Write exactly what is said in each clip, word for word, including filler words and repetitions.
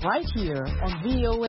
right here on V O A.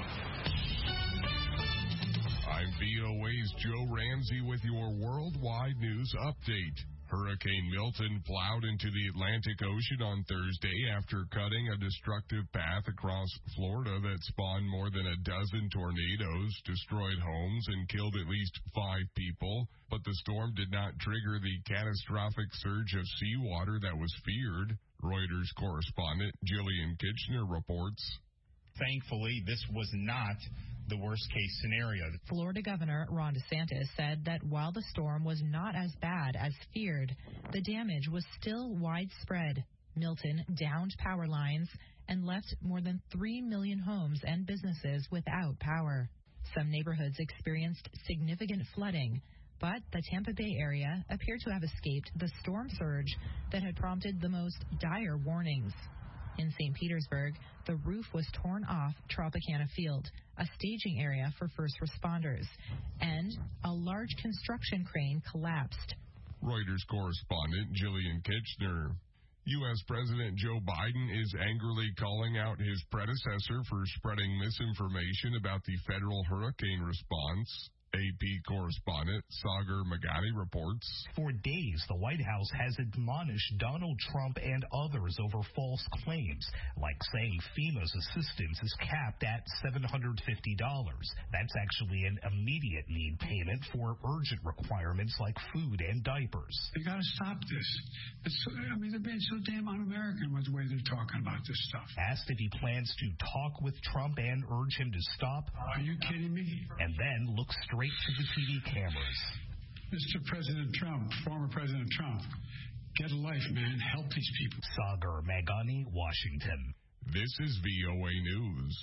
I'm V O A's Joe Ramsey with your worldwide news update. Hurricane Milton plowed into the Atlantic Ocean on Thursday after cutting a destructive path across Florida that spawned more than a dozen tornadoes, destroyed homes, and killed at least five people. But the storm did not trigger the catastrophic surge of seawater that was feared. Reuters correspondent Jillian Kitchener reports. Thankfully, this was not the worst-case scenario. Florida Governor Ron DeSantis said that while the storm was not as bad as feared, the damage was still widespread. Milton downed power lines and left more than three million homes and businesses without power. Some neighborhoods experienced significant flooding, but the Tampa Bay area appeared to have escaped the storm surge that had prompted the most dire warnings. In Saint Petersburg, the roof was torn off Tropicana Field, a staging area for first responders, and a large construction crane collapsed. Reuters correspondent Jillian Kitchener. U S President Joe Biden is angrily calling out his predecessor for spreading misinformation about the federal hurricane response. A P correspondent Sagar Magadi reports. For days, the White House has admonished Donald Trump and others over false claims, like saying FEMA's assistance is capped at seven hundred fifty dollars. That's actually an immediate need payment for urgent requirements like food and diapers. You got to stop this. It's, I mean, they're being so damn un-American with the way they're talking about this stuff. Asked if he plans to talk with Trump and urge him to stop. Are you kidding me? And then look straight to the T V cameras. Mister President Trump, former President Trump, get a life, man. Help these people. Sagar Magani, Washington. This is V O A News.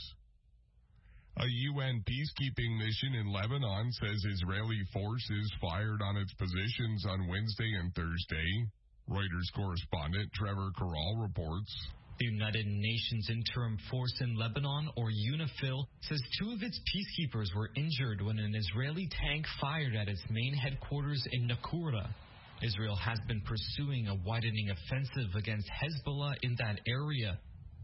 A U N peacekeeping mission in Lebanon says Israeli forces fired on its positions on Wednesday and Thursday. Reuters correspondent Trevor Corral reports. The United Nations Interim Force in Lebanon, or UNIFIL, says two of its peacekeepers were injured when an Israeli tank fired at its main headquarters in Naqoura. Israel has been pursuing a widening offensive against Hezbollah in that area.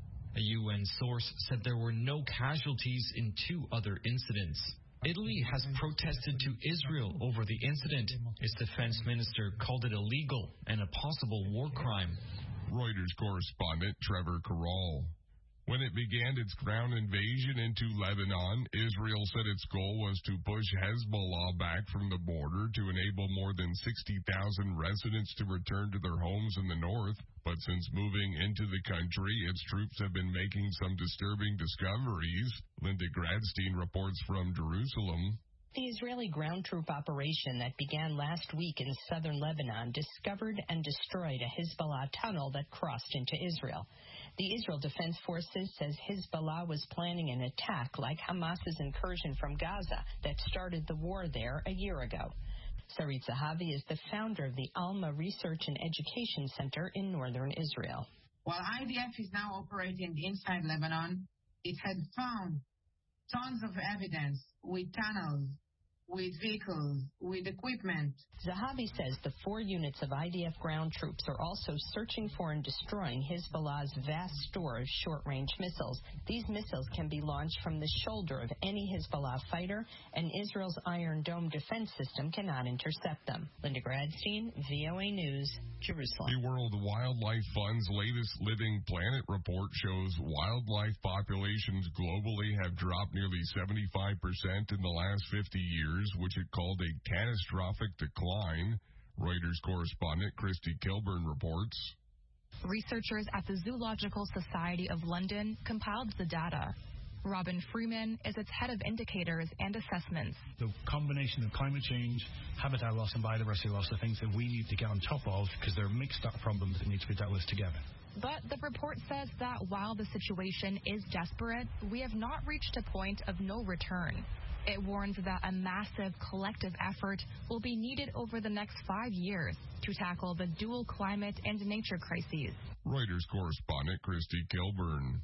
A U N source said there were no casualties in two other incidents. Italy has protested to Israel over the incident. Its defense minister called it illegal and a possible war crime. Reuters correspondent Trevor Corral. When it began its ground invasion into Lebanon, Israel said its goal was to push Hezbollah back from the border to enable more than sixty thousand residents to return to their homes in the north. But since moving into the country, its troops have been making some disturbing discoveries. Linda Gradstein reports from Jerusalem. The Israeli ground troop operation that began last week in southern Lebanon discovered and destroyed a Hezbollah tunnel that crossed into Israel. The Israel Defense Forces says Hezbollah was planning an attack like Hamas's incursion from Gaza that started the war there a year ago. Sarit Zahavi is the founder of the Alma Research and Education Center in northern Israel. While I D F is now operating inside Lebanon, it had found tons of evidence with tunnels, with vehicles, with equipment. Zahavi says the four units of I D F ground troops are also searching for and destroying Hezbollah's vast store of short-range missiles. These missiles can be launched from the shoulder of any Hezbollah fighter, and Israel's Iron Dome defense system cannot intercept them. Linda Gradstein, V O A News, Jerusalem. The World Wildlife Fund's latest Living Planet report shows wildlife populations globally have dropped nearly seventy-five percent in the last fifty years, which it called a catastrophic decline. Reuters correspondent Christy Kilburn reports. Researchers at the Zoological Society of London compiled the data. Robin Freeman is its head of indicators and assessments. The combination of climate change, habitat loss and biodiversity loss are things that we need to get on top of because they're mixed up problems that need to be dealt with together. But the report says that while the situation is desperate, we have not reached a point of no return. It warns that a massive collective effort will be needed over the next five years to tackle the dual climate and nature crises. Reuters correspondent Christy Kilburn.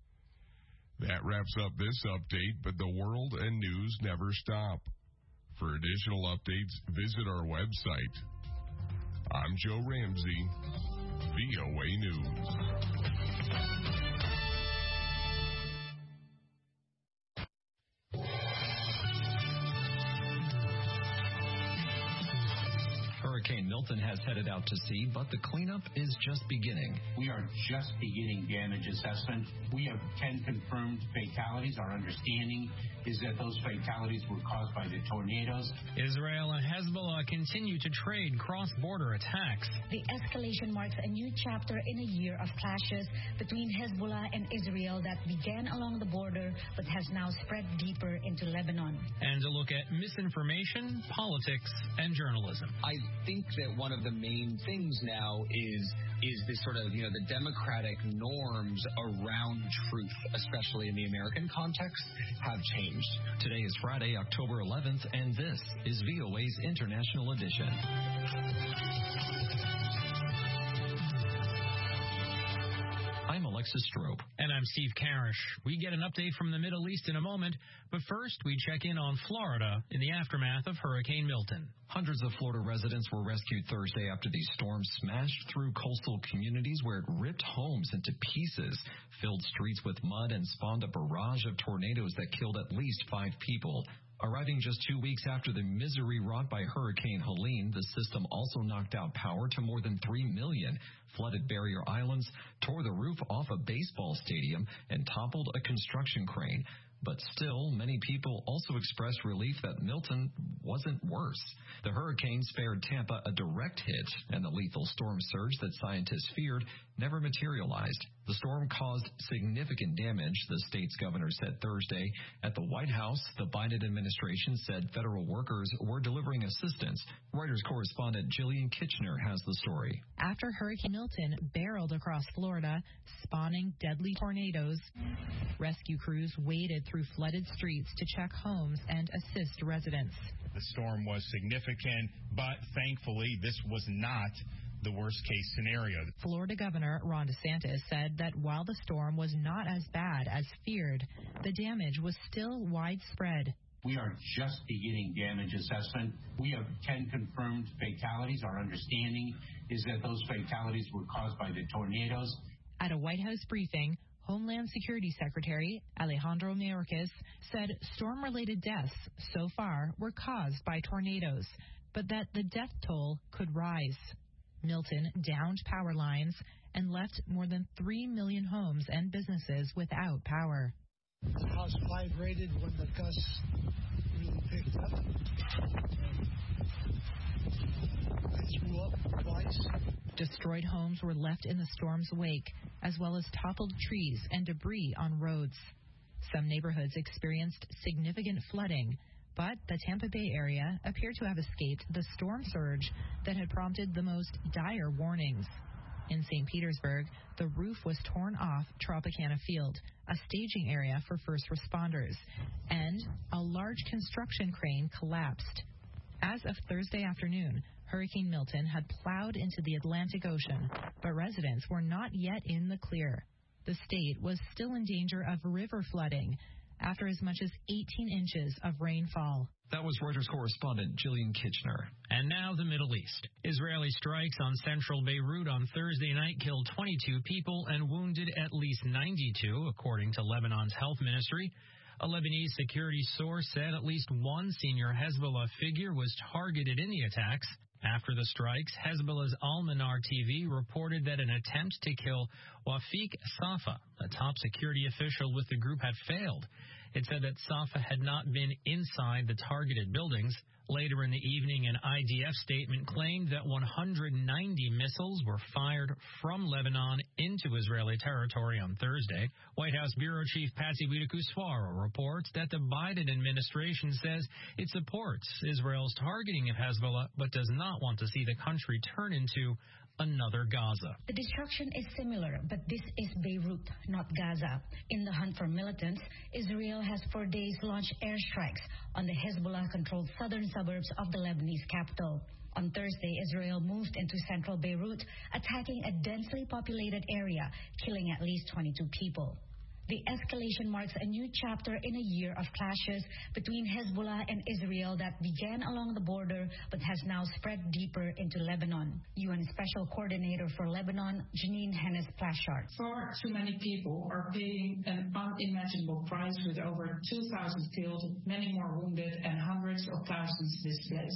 That wraps up this update, but the world and news never stop. For additional updates, visit our website. I'm Joe Ramsey, V O A News. Hurricane Milton has headed out to sea, but the cleanup is just beginning. We are just beginning damage assessment. We have ten confirmed fatalities. Our understanding is that those fatalities were caused by the tornadoes. Israel and Hezbollah continue to trade cross-border attacks. The escalation marks a new chapter in a year of clashes between Hezbollah and Israel that began along the border but has now spread deeper into Lebanon. And a look at misinformation, politics, and journalism. I think that one of the main things now is is this sort of, you know, the democratic norms around truth, especially in the American context, have changed. Today is Friday, October eleventh, and this is V O A's International Edition. I'm Alexis Strope. And I'm Steve Karish. We get an update from the Middle East in a moment, but first we check in on Florida in the aftermath of Hurricane Milton. Hundreds of Florida residents were rescued Thursday after the storm smashed through coastal communities where it ripped homes into pieces, filled streets with mud, and spawned a barrage of tornadoes that killed at least five people. Arriving just two weeks after the misery wrought by Hurricane Helene, the system also knocked out power to more than three million, flooded barrier islands, tore the roof off a baseball stadium, and toppled a construction crane. But still, many people also expressed relief that Milton wasn't worse. The hurricane spared Tampa a direct hit, and the lethal storm surge that scientists feared never materialized. The storm caused significant damage, the state's governor said Thursday. At the White House, the Biden administration said federal workers were delivering assistance. Reuters correspondent Jillian Kitchener has the story. After Hurricane Milton barreled across Florida, spawning deadly tornadoes, rescue crews waded through flooded streets to check homes and assist residents. The storm was significant, but thankfully this was not the worst-case scenario. Florida Governor Ron DeSantis said that while the storm was not as bad as feared, the damage was still widespread. We are just beginning damage assessment. We have ten confirmed fatalities. Our understanding is that those fatalities were caused by the tornadoes. At a White House briefing, Homeland Security Secretary Alejandro Mayorkas said storm-related deaths so far were caused by tornadoes, but that the death toll could rise. Milton downed power lines and left more than three million homes and businesses without power. The house vibrated when the gusts really picked up. I threw up twice. Destroyed homes were left in the storm's wake, as well as toppled trees and debris on roads. Some neighborhoods experienced significant flooding, but the Tampa Bay area appeared to have escaped the storm surge that had prompted the most dire warnings. In Saint Petersburg, the roof was torn off Tropicana Field, a staging area for first responders, and a large construction crane collapsed. As of Thursday afternoon, Hurricane Milton had plowed into the Atlantic Ocean, but residents were not yet in the clear. The state was still in danger of river flooding after as much as eighteen inches of rainfall. That was Reuters correspondent Jillian Kitchener. And now the Middle East. Israeli strikes on central Beirut on Thursday night killed twenty-two people and wounded at least ninety-two, according to Lebanon's health ministry. A Lebanese security source said at least one senior Hezbollah figure was targeted in the attacks. After the strikes, Hezbollah's Al-Manar T V reported that an attempt to kill Wafiq Safa, a top security official with the group, had failed. It said that Safa had not been inside the targeted buildings. Later in the evening, an I D F statement claimed that one hundred ninety missiles were fired from Lebanon into Israeli territory on Thursday. White House Bureau Chief Patsy Widakuswara reports that the Biden administration says it supports Israel's targeting of Hezbollah, but does not want to see the country turn into another Gaza. The destruction is similar, but this is Beirut, not Gaza. In the hunt for militants, Israel has for days launched airstrikes on the Hezbollah-controlled southern suburbs of the Lebanese capital. On Thursday, Israel moved into central Beirut, attacking a densely populated area, killing at least twenty-two people. The escalation marks a new chapter in a year of clashes between Hezbollah and Israel that began along the border but has now spread deeper into Lebanon. U N Special Coordinator for Lebanon, Janine Hennes-Plashart. Far too many people are paying an unimaginable price with over two thousand killed, many more wounded, and hundreds of thousands displaced.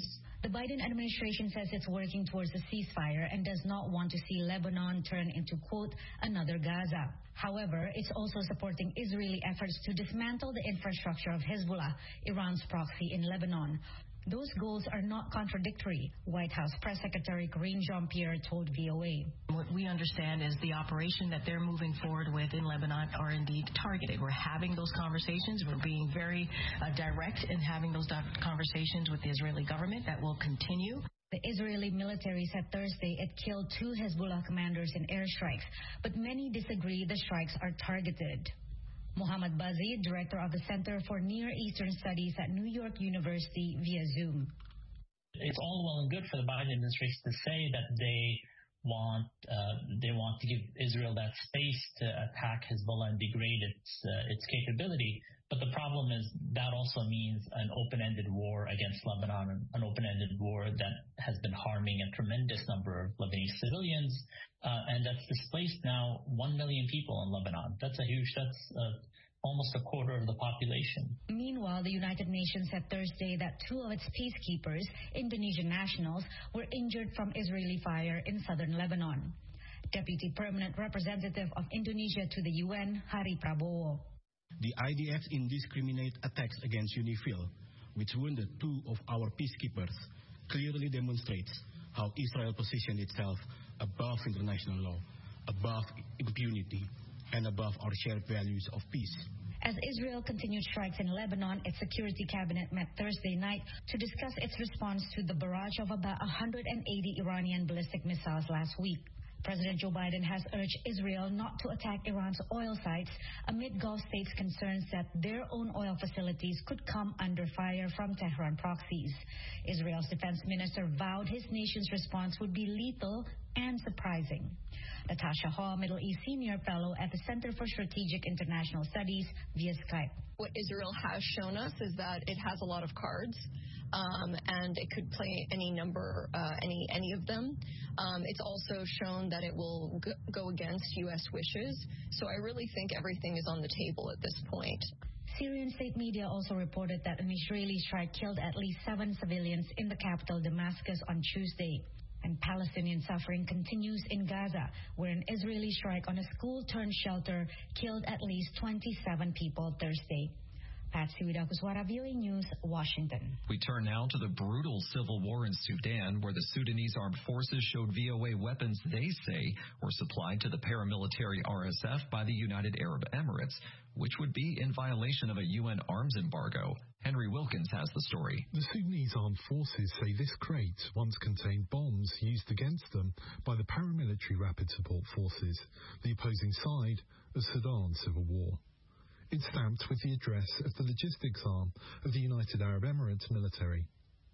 The Biden administration says it's working towards a ceasefire and does not want to see Lebanon turn into, quote, another Gaza. However, it's also supporting Israeli efforts to dismantle the infrastructure of Hezbollah, Iran's proxy in Lebanon. Those goals are not contradictory, White House Press Secretary Karine Jean-Pierre told V O A. What we understand is the operation that they're moving forward with in Lebanon are indeed targeted. We're having those conversations. We're being very uh, direct in having those conversations with the Israeli government. That will continue. The Israeli military said Thursday it killed two Hezbollah commanders in airstrikes, but many disagree the strikes are targeted. Mohammad Bazi, director of the Center for Near Eastern Studies at New York University via Zoom. It's all well and good for the Biden administration to say that they want uh, they want to give Israel that space to attack Hezbollah and degrade its uh, its capability. But the problem is that also means an open-ended war against Lebanon, an open-ended war that has been harming a tremendous number of Lebanese civilians, uh, and that's displaced now one million people in Lebanon. That's a huge, that's uh, almost a quarter of the population. Meanwhile, the United Nations said Thursday that two of its peacekeepers, Indonesian nationals, were injured from Israeli fire in southern Lebanon. Deputy Permanent Representative of Indonesia to the U N, Hari Prabowo. The I D F's indiscriminate attacks against UNIFIL, which wounded two of our peacekeepers, clearly demonstrates how Israel positioned itself above international law, above impunity, and above our shared values of peace. As Israel continued strikes in Lebanon, its Security Cabinet met Thursday night to discuss its response to the barrage of about one hundred eighty Iranian ballistic missiles last week. President Joe Biden has urged Israel not to attack Iran's oil sites amid Gulf states' concerns that their own oil facilities could come under fire from Tehran proxies. Israel's defense minister vowed his nation's response would be lethal and surprising. Natasha Hall, Middle East Senior Fellow at the Center for Strategic International Studies via Skype. What Israel has shown us is that it has a lot of cards. Um, and it could play any number, uh, any any of them. Um, it's also shown that it will g- go against U S wishes. So I really think everything is on the table at this point. Syrian state media also reported that an Israeli strike killed at least seven civilians in the capital Damascus on Tuesday. And Palestinian suffering continues in Gaza, where an Israeli strike on a school-turned-shelter killed at least twenty-seven people Thursday. Patsy Widakuswara, V O A News, Washington. We turn now to the brutal civil war in Sudan, where the Sudanese armed forces showed V O A weapons they say were supplied to the paramilitary R S F by the United Arab Emirates, which would be in violation of a U N arms embargo. Henry Wilkins has the story. The Sudanese armed forces say this crate once contained bombs used against them by the paramilitary Rapid Support Forces, the opposing side of Sudan's civil war. It's stamped with the address of the logistics arm of the United Arab Emirates military.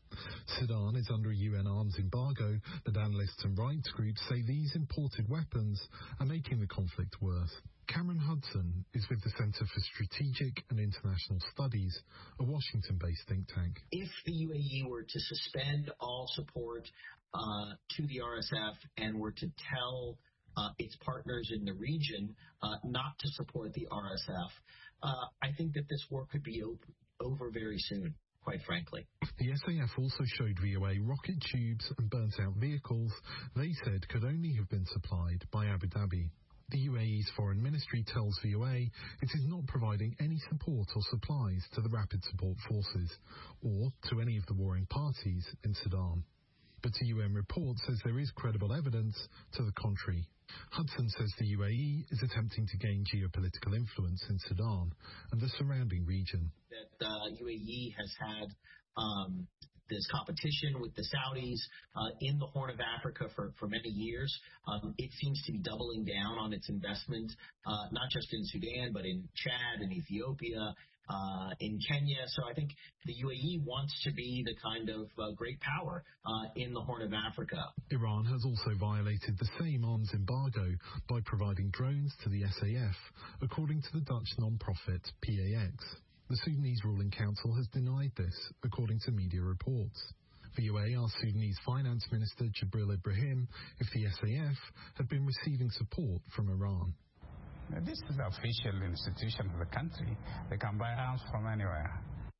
Sudan is under a U N arms embargo, but analysts and rights groups say these imported weapons are making the conflict worse. Cameron Hudson is with the Center for Strategic and International Studies, a Washington-based think tank. If the U A E were to suspend all support uh, to the R S F and were to tell uh, its partners in the region uh, not to support the R S F, uh, I think that this war could be op- over very soon, quite frankly. The S A F also showed V O A rocket tubes and burnt-out vehicles they said could only have been supplied by Abu Dhabi. The U A E's foreign ministry tells V O A it is not providing any support or supplies to the Rapid Support Forces or to any of the warring parties in Sudan. But a U N report says there is credible evidence to the contrary. Hudson says the U A E is attempting to gain geopolitical influence in Sudan and the surrounding region. That uh, U A E has had um, this competition with the Saudis uh, in the Horn of Africa for, for many years. Um, it seems to be doubling down on its investment, uh, not just in Sudan, but in Chad and Ethiopia, uh, in Kenya. So I think the U A E wants to be the kind of uh, great power uh, in the Horn of Africa. Iran has also violated the same arms embargo by providing drones to the S A F, according to the Dutch non-profit P A X. The Sudanese ruling council has denied this, according to media reports. V O A asked Sudanese Finance Minister Jibril Ibrahim if the S A F had been receiving support from Iran. This is the official institution of the country. They can buy arms from anywhere.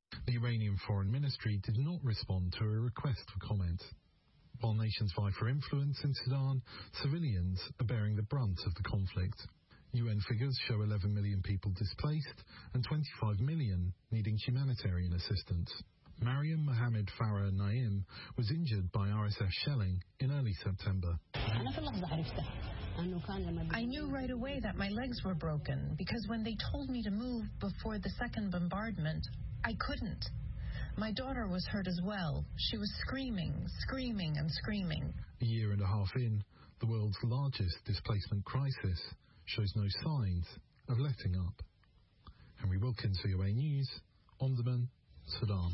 The Iranian Foreign Ministry did not respond to a request for comment. While nations vie for influence in Sudan, civilians are bearing the brunt of the conflict. U N figures show eleven million people displaced and twenty-five million needing humanitarian assistance. Mariam Mohammed Farah Naim was injured by R S F shelling in early September. I knew right away that my legs were broken because when they told me to move before the second bombardment, I couldn't. My daughter was hurt as well. She was screaming, screaming, and screaming. A year and a half in, the world's largest displacement crisis shows no signs of letting up. Henry Wilkins, V O A News, Omdurman, Sudan.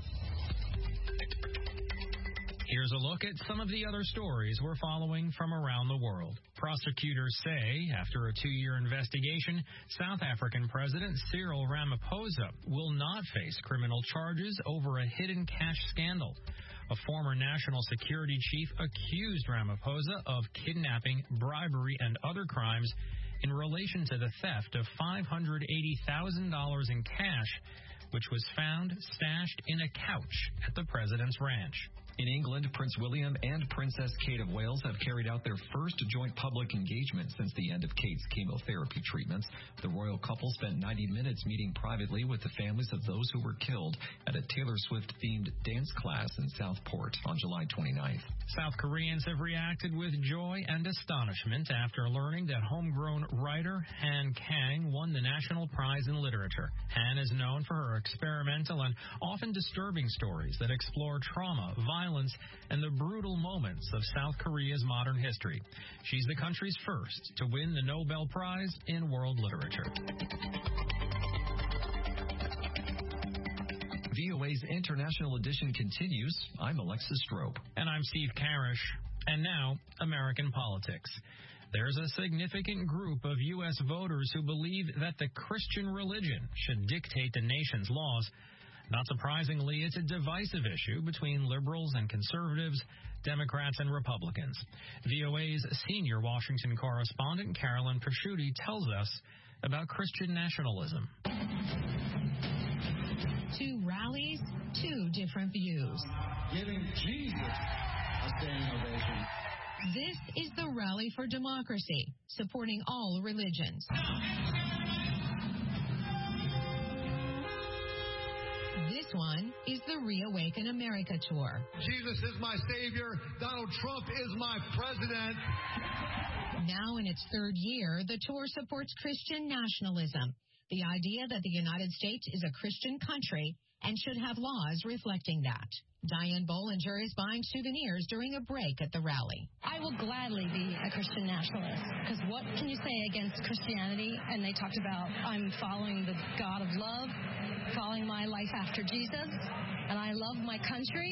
Here's a look at some of the other stories we're following from around the world. Prosecutors say, after a two-year investigation, South African President Cyril Ramaphosa will not face criminal charges over a hidden cash scandal. A former national security chief accused Ramaphosa of kidnapping, bribery, and other crimes in relation to the theft of five hundred eighty thousand dollars in cash, which was found stashed in a couch at the president's ranch. In England, Prince William and Princess Kate of Wales have carried out their first joint public engagement since the end of Kate's chemotherapy treatments. The royal couple spent ninety minutes meeting privately with the families of those who were killed at a Taylor Swift-themed dance class in Southport on July twenty-ninth. South Koreans have reacted with joy and astonishment after learning that homegrown writer Han Kang won the National Prize in Literature. Han is known for her experimental and often disturbing stories that explore trauma, violence, and the brutal moments of South Korea's modern history. She's the country's first to win the Nobel Prize in World Literature. V O A's International Edition continues. I'm Alexis Strope. And I'm Steve Karish. And now, American politics. There's a significant group of U S voters who believe that the Christian religion should dictate the nation's laws. Not surprisingly, it's a divisive issue between liberals and conservatives, Democrats and Republicans. V O A's senior Washington correspondent, Carolyn Pasciuti, tells us about Christian nationalism. Two rallies, two different views. Giving Jesus a standing ovation. This is the Rally for Democracy, supporting all religions. This one is the Reawaken America Tour. Jesus is my Savior. Donald Trump is my president. Now in its third year, the tour supports Christian nationalism, the idea that the United States is a Christian country and should have laws reflecting that. Diane Bollinger is buying souvenirs during a break at the rally. I will gladly be a Christian nationalist, because what can you say against Christianity? And they talked about, I'm following the God of love, following my life after Jesus, and I love my country.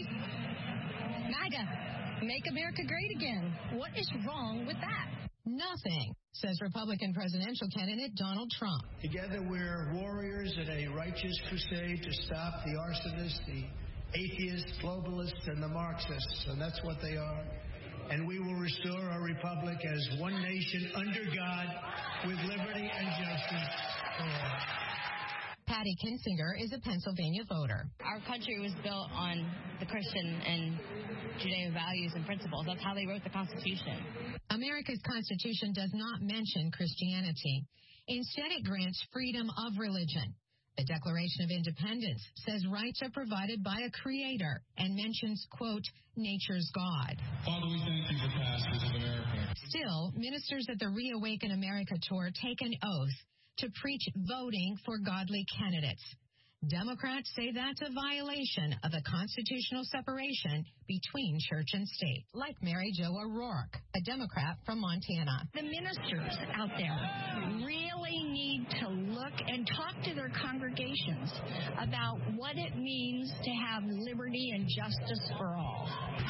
MAGA, make America great again. What is wrong with that? Nothing, says Republican presidential candidate Donald Trump. Together we're warriors in a righteous crusade to stop the arsonists, the atheists, globalists, and the Marxists, and that's what they are. And we will restore our republic as one nation under God with liberty and justice for all. Patty Kinsinger is a Pennsylvania voter. Our country was built on the Christian and Judeo values and principles. That's how they wrote the Constitution. America's Constitution does not mention Christianity. Instead, it grants freedom of religion. The Declaration of Independence says rights are provided by a creator and mentions, quote, nature's God. Father, we thank you for pastors of America. Still, ministers at the Reawaken America Tour take an oath to preach voting for godly candidates. Democrats say that's a violation of the constitutional separation between church and state, like Mary Jo O'Rourke, a Democrat from Montana. The ministers out there really need to look and talk to their congregations about what it means to have liberty and justice for all.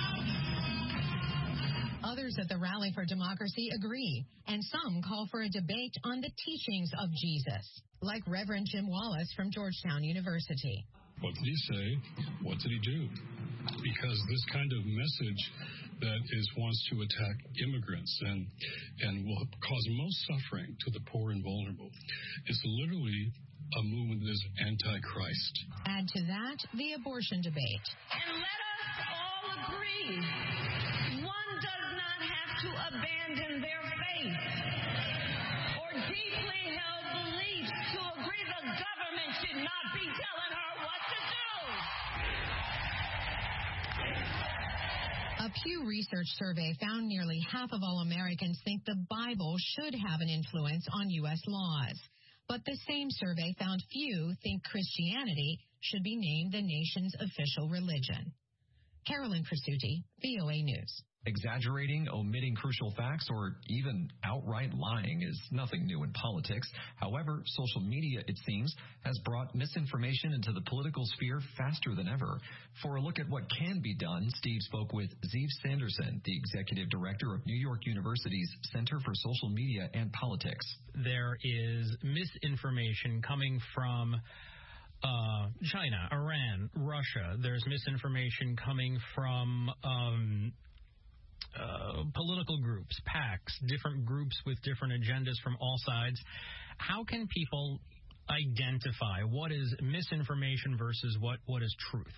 Others at the Rally for Democracy agree, and some call for a debate on the teachings of Jesus, like Reverend Jim Wallace from Georgetown University. What did he say? What did he do? Because this kind of message that is wants to attack immigrants and and will cause most suffering to the poor and vulnerable is literally a movement that is anti-Christ. Add to that the abortion debate. And let us all agree, one does not have to abandon their faith or deeply held beliefs to agree the government should not be telling her what to do. A Pew Research survey found nearly half of all Americans think the Bible should have an influence on U S laws. But the same survey found few think Christianity should be named the nation's official religion. Carolyn Presutti, V O A News. Exaggerating, omitting crucial facts, or even outright lying is nothing new in politics. However, social media, it seems, has brought misinformation into the political sphere faster than ever. For a look at what can be done, Steve spoke with Ziv Sanderson, the executive director of New York University's Center for Social Media and Politics. There is misinformation coming from Uh, China, Iran, Russia. There's misinformation coming from um, uh, political groups, PACs, different groups with different agendas from all sides. How can people identify what is misinformation versus what, what is truth?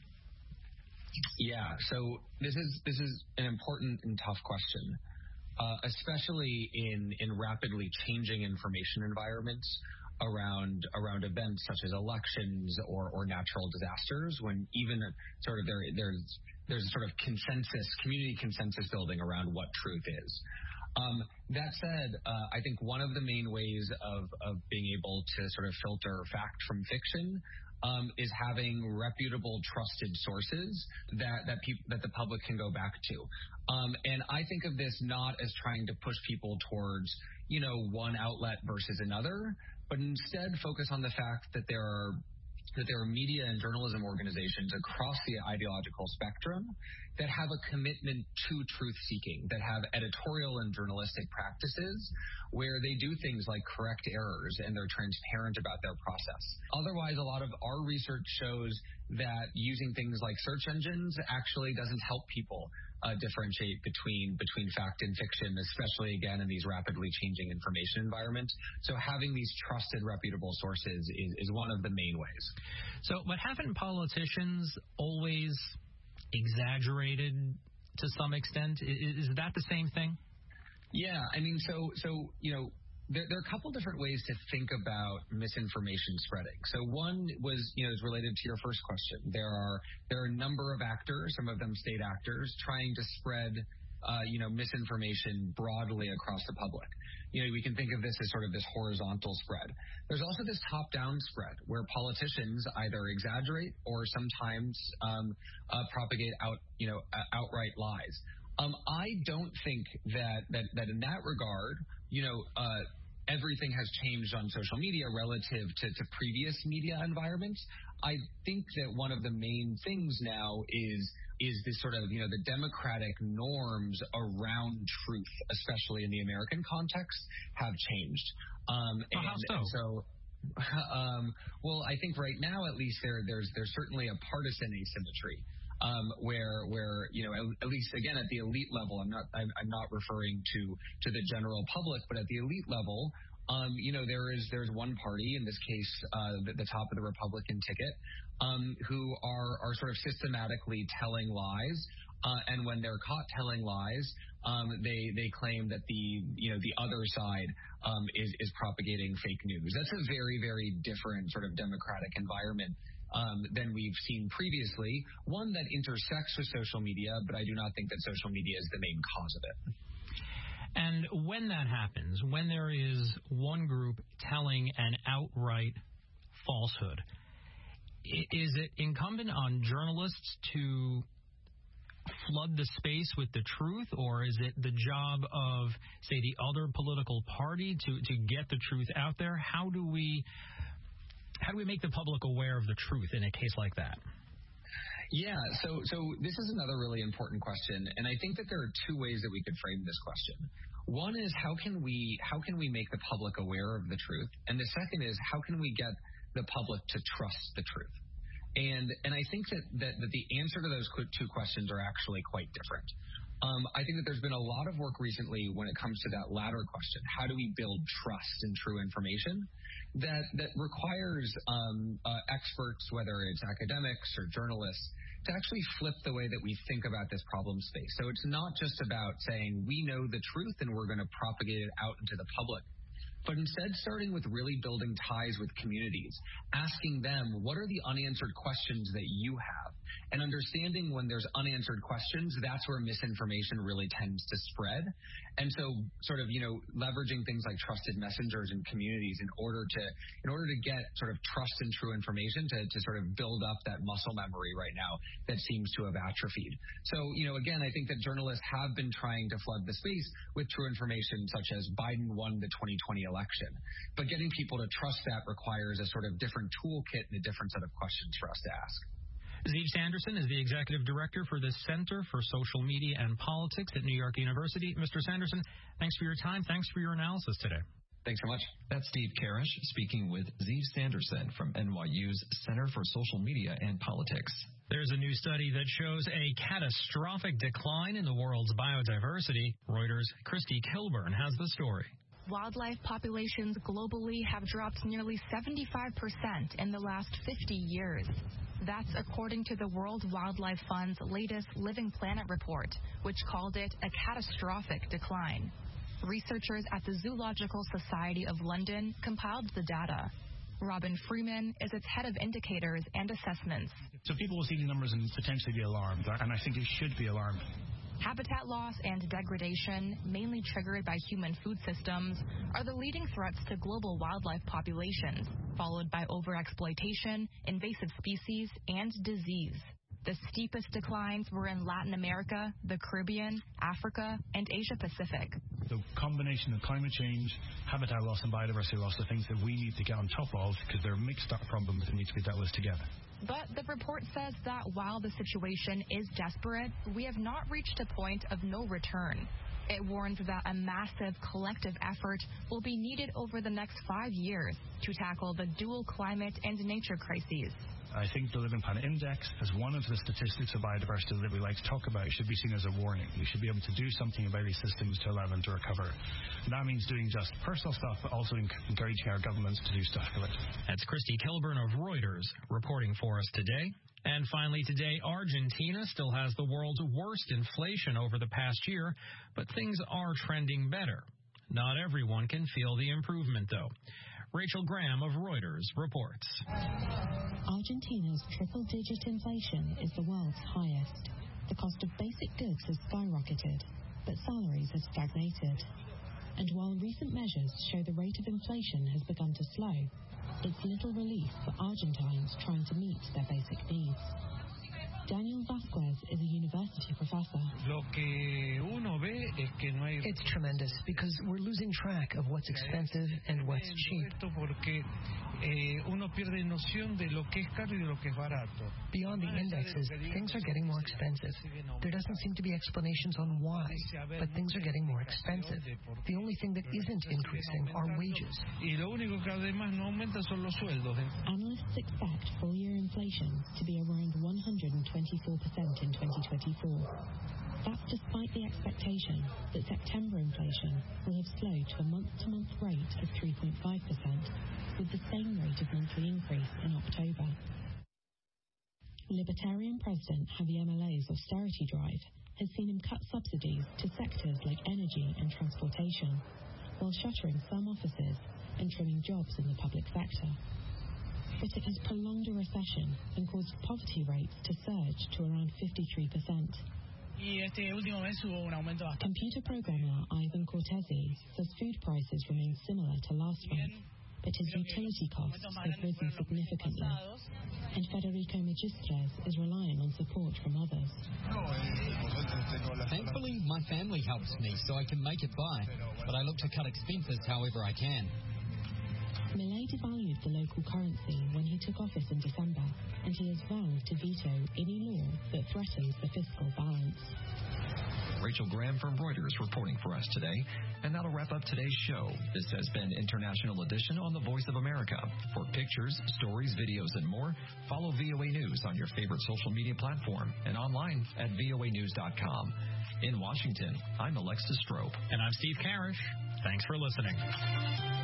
Yeah, so this is this is an important and tough question, uh, especially in, in rapidly changing information environments around around events such as elections or, or natural disasters, when even sort of there there's there's a sort of consensus, community consensus building around what truth is. Um, that said, uh, I think one of the main ways of, of being able to sort of filter fact from fiction um, is having reputable, trusted sources that that people that the public can go back to. Um, and I think of this not as trying to push people towards, you know, one outlet versus another, but instead focus on the fact that there are that there are media and journalism organizations across the ideological spectrum that have a commitment to truth-seeking, that have editorial and journalistic practices where they do things like correct errors and they're transparent about their process. Otherwise, a lot of our research shows that using things like search engines actually doesn't help people uh, differentiate between between fact and fiction, especially, again, in these rapidly changing information environments. So having these trusted, reputable sources is, is one of the main ways. So, but haven't politicians always exaggerated to some extent? Is, is that the same thing? Yeah, I mean, so, so you know, there, there are a couple different ways to think about misinformation spreading. So one was, you know, is related to your first question. There are there are a number of actors, some of them state actors, trying to spread, uh, you know, misinformation broadly across the public. You know, we can think of this as sort of this horizontal spread. There's also this top-down spread where politicians either exaggerate or sometimes um, uh, propagate out, you know, uh, outright lies. Um, I don't think that, that, that in that regard, you know, uh, everything has changed on social media relative to, to previous media environments. I think that one of the main things now is is this sort of, you know, the democratic norms around truth, especially in the American context, have changed. Um, well, and, how so? and so um, well, I think right now, at least, there there's there's certainly a partisan asymmetry. Um, where, where you know, at, at least again at the elite level, I'm not, I'm, I'm not referring to to the general public, but at the elite level, um, you know, there is there's one party, in this case, uh, the, the top of the Republican ticket, um, who are are sort of systematically telling lies, uh, and when they're caught telling lies, um, they they claim that the you know the other side um, is is propagating fake news. That's a very very different sort of democratic environment Um, than we've seen previously, one that intersects with social media, but I do not think that social media is the main cause of it. And when that happens, when there is one group telling an outright falsehood, is it incumbent on journalists to flood the space with the truth, or is it the job of, say, the other political party to, to get the truth out there? How do we... How do we make the public aware of the truth in a case like that? Yeah, so so this is another really important question, and I think that there are two ways that we could frame this question. One is how can we how can we make the public aware of the truth, and the second is how can we get the public to trust the truth? And and I think that that, that the answer to those two questions are actually quite different. Um, I think that there's been a lot of work recently when it comes to that latter question. How do we build trust in true information? That that requires um, uh, experts, whether it's academics or journalists, to actually flip the way that we think about this problem space. So it's not just about saying we know the truth and we're going to propagate it out into the public, but instead starting with really building ties with communities, asking them, what are the unanswered questions that you have? And understanding when there's unanswered questions, that's where misinformation really tends to spread. And so sort of, you know, leveraging things like trusted messengers in communities in order to in order to get sort of trust in true information to, to sort of build up that muscle memory right now that seems to have atrophied. So, you know, again, I think that journalists have been trying to flood the space with true information such as Biden won the twenty twenty election. But getting people to trust that requires a sort of different toolkit and a different set of questions for us to ask. Zeev Sanderson is the Executive Director for the Center for Social Media and Politics at New York University. Mister Sanderson, thanks for your time. Thanks for your analysis today. Thanks so much. That's Steve Karish speaking with Zeev Sanderson from N Y U's Center for Social Media and Politics. There's a new study that shows a catastrophic decline in the world's biodiversity. Reuters' Christy Kilburn has the story. Wildlife populations globally have dropped nearly seventy-five percent in the last fifty years. That's according to the World Wildlife Fund's latest Living Planet report, which called it a catastrophic decline. Researchers at the Zoological Society of London compiled the data. Robin Freeman is its head of indicators and assessments. So people will see the numbers and potentially be alarmed, and I think it should be alarmed. Habitat loss and degradation, mainly triggered by human food systems, are the leading threats to global wildlife populations, followed by overexploitation, invasive species, and disease. The steepest declines were in Latin America, the Caribbean, Africa, and Asia Pacific. The combination of climate change, habitat loss, and biodiversity loss are things that we need to get on top of because they're mixed up problems that need to be dealt with together. But the report says that while the situation is desperate, we have not reached a point of no return. It warns that a massive collective effort will be needed over the next five years to tackle the dual climate and nature crises. I think the Living Planet Index, as one of the statistics of biodiversity that we like to talk about, should be seen as a warning. We should be able to do something about these systems to allow them to recover. And that means doing just personal stuff, but also encouraging our governments to do stuff collectively. That's Christy Kilburn of Reuters reporting for us today. And finally today, Argentina still has the world's worst inflation over the past year, but things are trending better. Not everyone can feel the improvement, though. Rachel Graham of Reuters reports. Argentina's triple-digit inflation is the world's highest. The cost of basic goods has skyrocketed, but salaries have stagnated. And while recent measures show the rate of inflation has begun to slow, it's little relief for Argentines trying to meet their basic needs. Daniel Vasquez is a university professor. It's tremendous because we're losing track of what's expensive and what's cheap. Beyond the indexes, things are getting more expensive. There doesn't seem to be explanations on why, but things are getting more expensive. The only thing that isn't increasing are wages. Analysts expect full-year inflation to be around one hundred twenty-four percent in twenty twenty-four. That's despite the expectation that September inflation will have slowed to a month-to-month rate of three point five percent, with the same rate of monthly increase in October. Libertarian President Javier Milei's austerity drive has seen him cut subsidies to sectors like energy and transportation, while shuttering some offices and trimming jobs in the public sector. But it has prolonged a recession and caused poverty rates to surge to around fifty-three percent. Computer programmer Ivan Cortese says food prices remain similar to last month, but his utility costs have risen significantly, and Federico Magistres is relying on support from others. Thankfully, my family helps me so I can make it by, but I look to cut expenses however I can. Milei devalued the local currency when he took office in December, and he has vowed to veto any law that threatens the fiscal balance. Rachel Graham from Reuters reporting for us today. And that'll wrap up today's show. This has been International Edition on the Voice of America. For pictures, stories, videos, and more, follow V O A News on your favorite social media platform and online at V O A news dot com. In Washington, I'm Alexis Strope. And I'm Steve Karish. Thanks for listening.